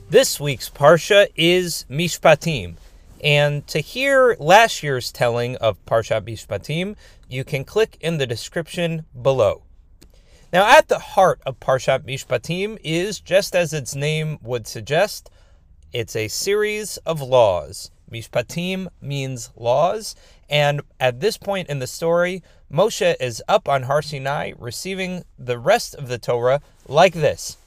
This week's Parsha is Mishpatim, and to hear last year's telling of Parshat Mishpatim, you can click in the description below. Now, at the heart of Parshat Mishpatim is, just as its name would suggest, it's a series of laws. Mishpatim means laws, and at this point in the story, Moshe is up on Har Sinai receiving the rest of the Torah like this.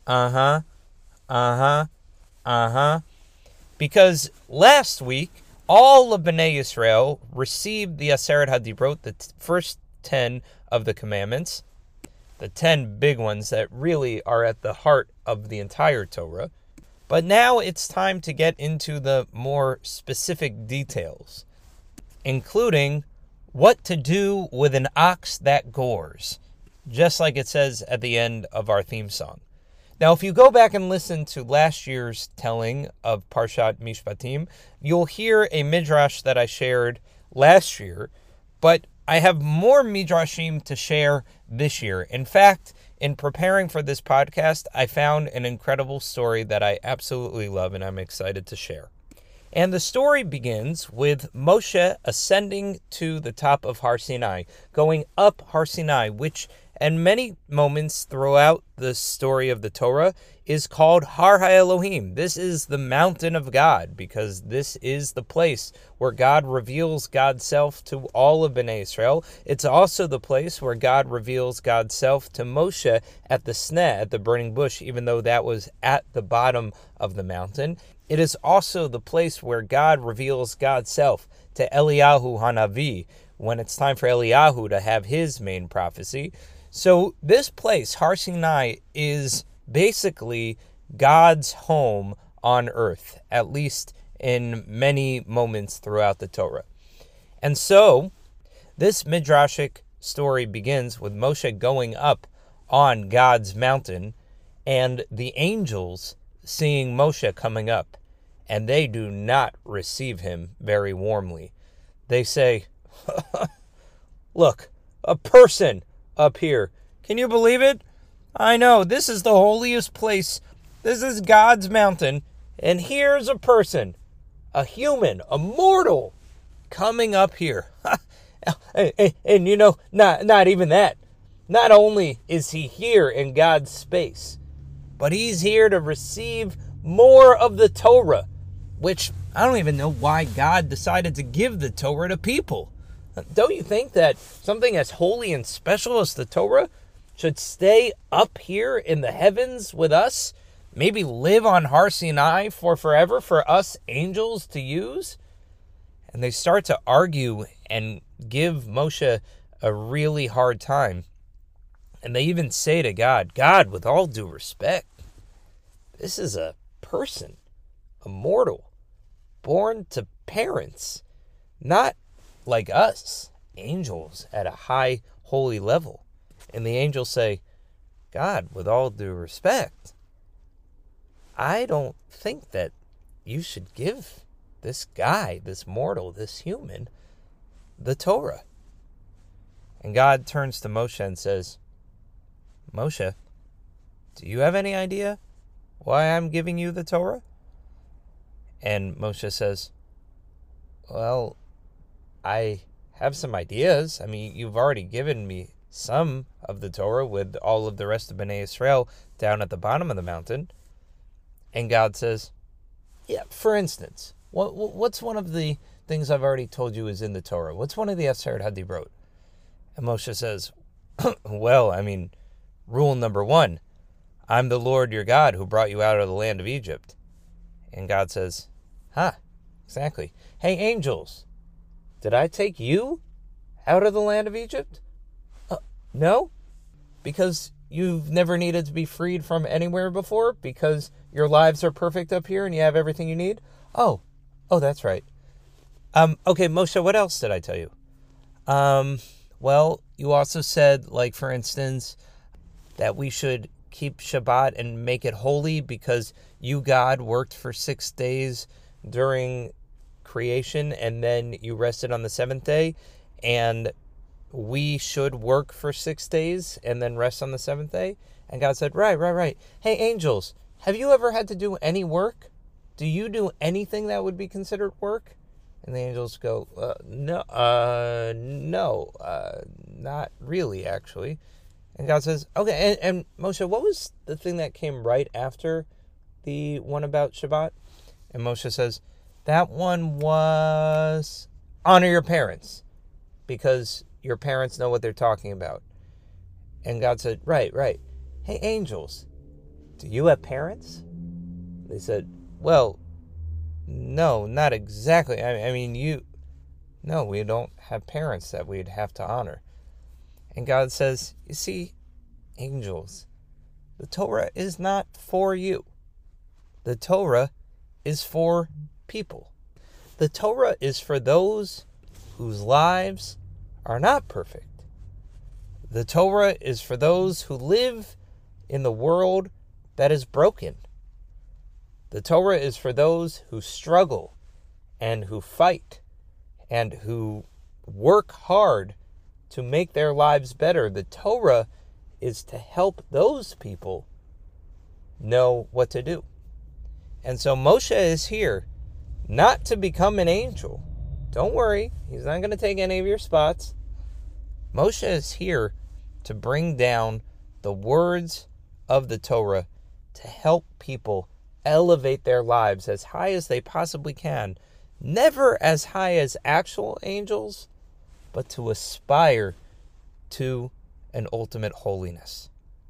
Because last week, all of Bnei Yisrael received the Aseret HaDibrot, the first 10 of the commandments, the 10 big ones that really are at the heart of the entire Torah. But now it's time to get into the more specific details, including what to do with an ox that gores, just like it says at the end of our theme song. Now, if you go back and listen to last year's telling of Parshat Mishpatim, you'll hear a midrash that I shared last year, but I have more midrashim to share this year. In fact, in preparing for this podcast, I found an incredible story that I absolutely love and I'm excited to share. And the story begins with Moshe ascending to the top of Har Sinai, going up Har Sinai, which in many moments throughout the story of the Torah is called Har HaElohim. This is the mountain of God, because this is the place where God reveals God's self to all of Bnei Israel. It's also the place where God reveals God's self to Moshe at the Sneh, at the burning bush, even though that was at the bottom of the mountain. It is also the place where God reveals God's self to Eliyahu Hanavi, when it's time for Eliyahu to have his main prophecy. So this place, Har Sinai, is basically God's home on earth, at least in many moments throughout the Torah. And so this midrashic story begins with Moshe going up on God's mountain and the angels seeing Moshe coming up, and they do not receive him very warmly. They say, "Look, a person up here. Can you believe it? I know, this is the holiest place. This is God's mountain, and here's a person, a human, a mortal, coming up here." and you know, not even that. Not only is he here in God's space, but he's here to receive more of the Torah, which I don't even know why God decided to give the Torah to people. Don't you think that something as holy and special as the Torah should stay up here in the heavens with us? Maybe live on Har Sinai for forever for us angels to use? And they start to argue and give Moshe a really hard time. And they even say to God, "God, with all due respect, this is a person, a mortal, born to parents, not like us, angels at a high holy level." And the angels say, "God, with all due respect, I don't think that you should give this guy, this mortal, this human, the Torah." And God turns to Moshe and says, "Moshe, do you have any idea why I'm giving you the Torah?" And Moshe says, "Well, I have some ideas. I mean, you've already given me some of the Torah with all of the rest of Bnei Israel down at the bottom of the mountain." And God says, "Yeah, for instance, what's one of the things I've already told you is in the Torah? What's one of the Aseret HaDibrot?" And Moshe says, "Well, I mean, rule number 1, I'm the Lord your God who brought you out of the land of Egypt." And God says, exactly. "Hey, angels, did I take you out of the land of Egypt? No? Because you've never needed to be freed from anywhere before? Because your lives are perfect up here and you have everything you need? Oh, that's right. Okay, Moshe, what else did I tell you? Well, you also said, like, for instance, that we should keep Shabbat and make it holy because you, God, worked for 6 days during creation and then you rested on the 7th day, and we should work for 6 days and then rest on the 7th day." And God said, right. "Hey, angels, have you ever had to do any work? Do you do anything that would be considered work? And the angels go, no, not really, actually. And God says, okay, and Moshe, what was the thing that came right after the one about Shabbat? And Moshe says, that one was honor your parents, because your parents know what they're talking about. And God said, right. Hey, angels, do you have parents? They said, well, no, not exactly. No, we don't have parents that we'd have to honor. And God says, you see, angels, the Torah is not for you. The Torah is for people. The Torah is for those whose lives are not perfect. The Torah is for those who live in the world that is broken. The Torah is for those who struggle and who fight and who work hard to make their lives better. The Torah is to help those people know what to do. And so Moshe is here not to become an angel. Don't worry, he's not going to take any of your spots. Moshe is here to bring down the words of the Torah to help people elevate their lives as high as they possibly can. Never as high as actual angels, but to aspire to an ultimate holiness.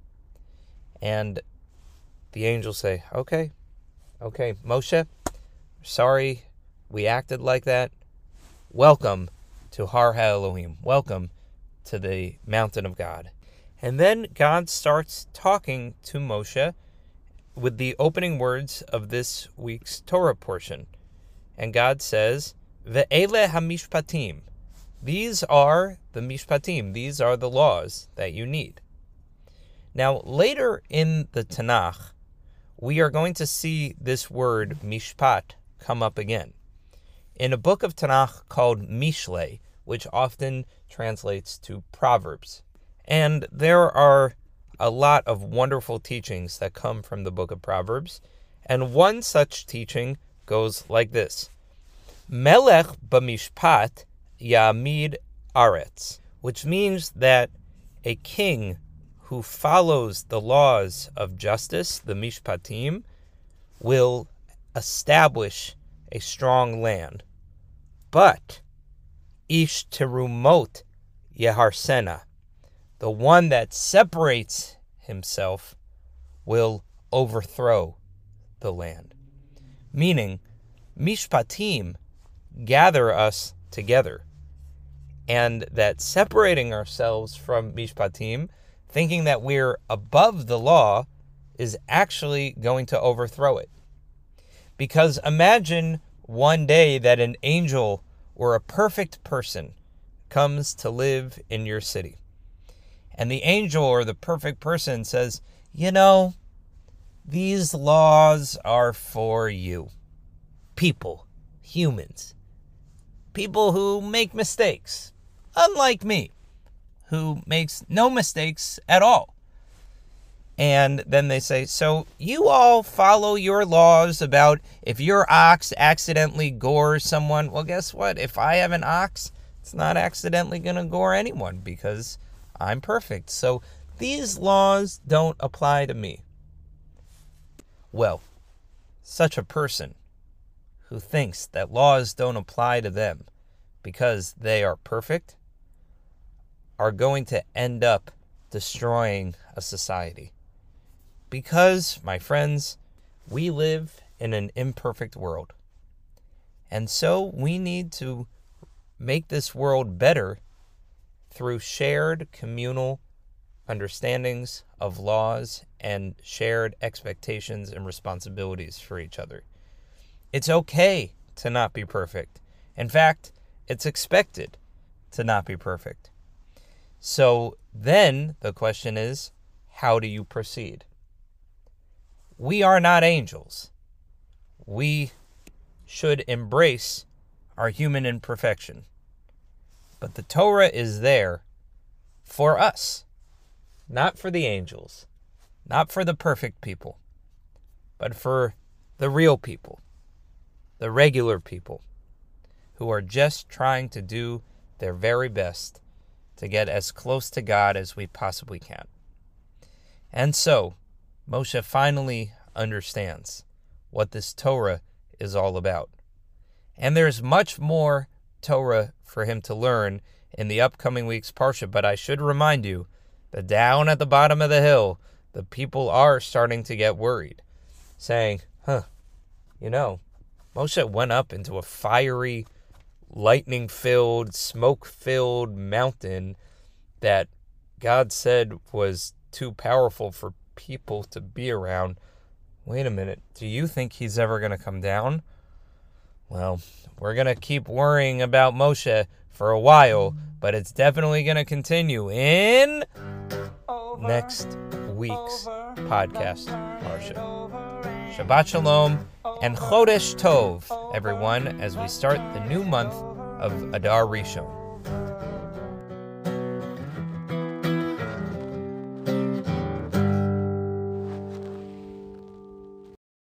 And the angels say, okay, Moshe, sorry we acted like that. Welcome to Har HaElohim. Welcome to the mountain of God. And then God starts talking to Moshe with the opening words of this week's Torah portion. And God says, Ve'ele hamishpatim. These are the mishpatim. These are the laws that you need. Now, later in the Tanakh, we are going to see this word mishpat come up again in a book of Tanakh called Mishle, which often translates to Proverbs. And there are a lot of wonderful teachings that come from the book of Proverbs. And one such teaching goes like this. Melech b'mishpat ya'amid aretz, which means that a king who follows the laws of justice, the mishpatim, will establish a strong land. But ish terumot yeharsena, the one that separates himself, will overthrow the land. Meaning, mishpatim gather us together. And that separating ourselves from mishpatim, thinking that we're above the law, is actually going to overthrow it. Because imagine one day that an angel or a perfect person comes to live in your city. And the angel or the perfect person says, these laws are for you. People, humans, people who make mistakes, unlike me, who makes no mistakes at all. And then they say, so you all follow your laws about if your ox accidentally gores someone. Well, guess what? If I have an ox, it's not accidentally going to gore anyone because I'm perfect. So these laws don't apply to me. Well, such a person who thinks that laws don't apply to them because they are perfect are going to end up destroying a society. Because, my friends, we live in an imperfect world. And so we need to make this world better through shared communal understandings of laws and shared expectations and responsibilities for each other. It's okay to not be perfect. In fact, it's expected to not be perfect. So then the question is, how do you proceed? We are not angels. We should embrace our human imperfection. But the Torah is there for us, not for the angels, not for the perfect people. but for the real people, the regular people, who are just trying to do their very best to get as close to God as we possibly can. And so, Moshe finally understands what this Torah is all about. And there's much more Torah for him to learn in the upcoming week's Parsha, but I should remind you that down at the bottom of the hill, the people are starting to get worried, saying, Moshe went up into a fiery, lightning-filled, smoke-filled mountain that God said was too powerful for people to be around. Wait a minute, do you think he's ever going to come down? Well, we're going to keep worrying about Moshe for a while, but it's definitely going to continue in next week's podcast, Parsha. Shabbat Shalom and Chodesh Tov, everyone, as we start the new month of Adar Rishon.